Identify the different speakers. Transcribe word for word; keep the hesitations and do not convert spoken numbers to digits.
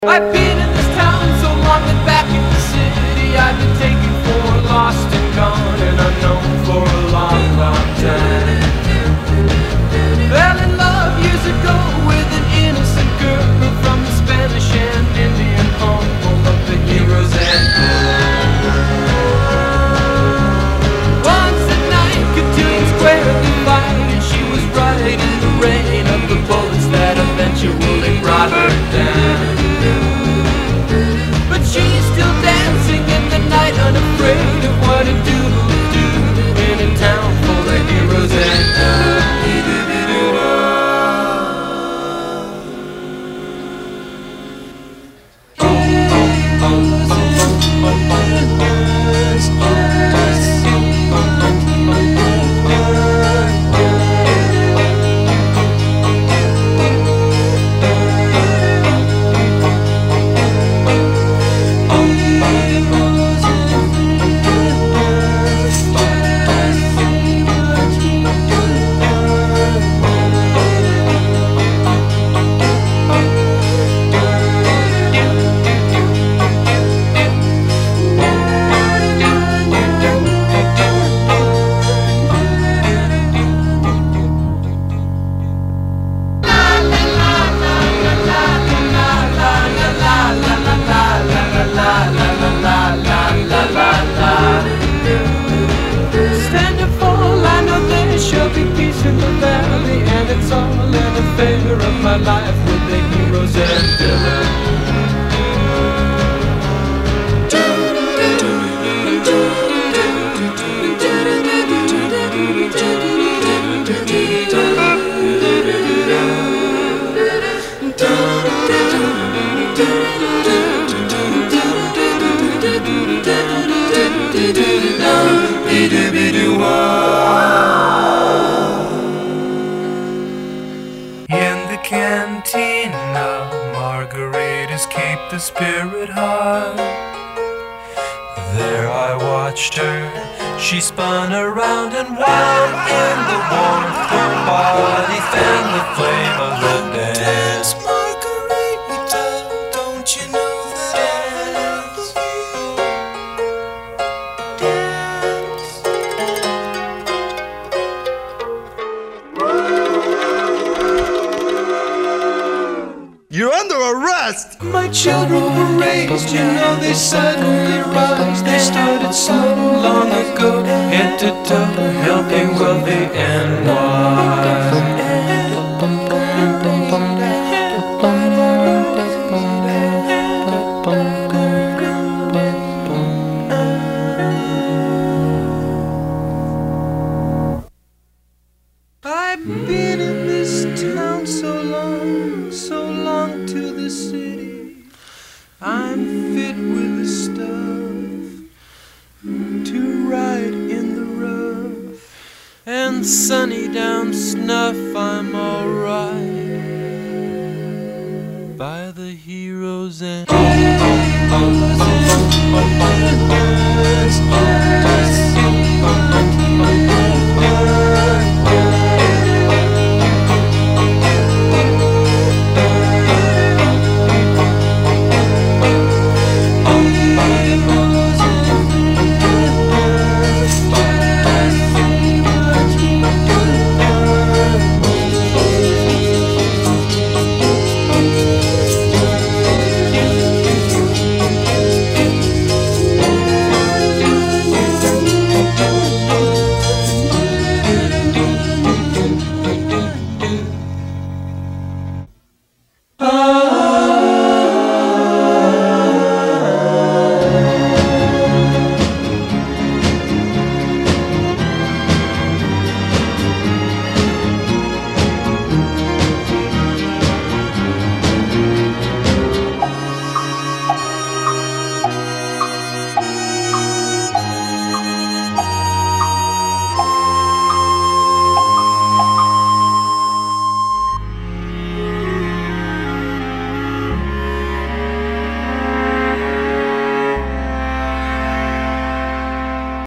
Speaker 1: I've been in this town so long that back in the city I've been taken for lost and gone and unknown for a long, long time. Fell in love years ago with an innocent girl from the Spanish and Indian home, home of the heroes and once at night, Cotillion Square the fight, and she was right in the rain of the bullets that eventually brought her down. But she's still dancing in the night, unafraid of what it do, do in a town full of heroes and of my life with the heroes and villains.
Speaker 2: Cantina, Margarita's Cape the Spirit High. There I watched her, she spun around and wound in the warmth. Her body fanned the flame of the dance. Margarita, don't you know the dance?
Speaker 3: You're under arrest!
Speaker 1: My children were raised, you know they suddenly rise. They started so long ago, head to toe, healthy, wealthy, and wise. I've been in this town so long, so long to the city. I'm fit with the stuff to ride in the rough, and sunny down snuff. I'm alright by the heroes and